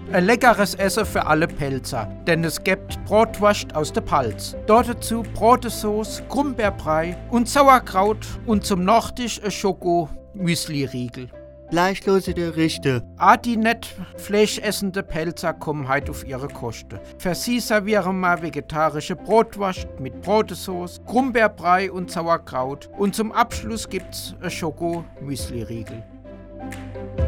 Ein leckeres Essen für alle Pelzer, denn es gibt Brotwurst aus der Palz. Dort dazu Brotesauce, Grumbeerbrei und Sauerkraut und zum Nachtisch ein Schoko-Müsli-Riegel. Fleischlose Gerichte. Die nicht fleischessende Pelzer kommen heute auf ihre Kosten. Für sie servieren wir vegetarische Brotwurst mit Brotesauce, Grumbeerbrei und Sauerkraut und zum Abschluss gibt's ein Schoko-Müsli-Riegel.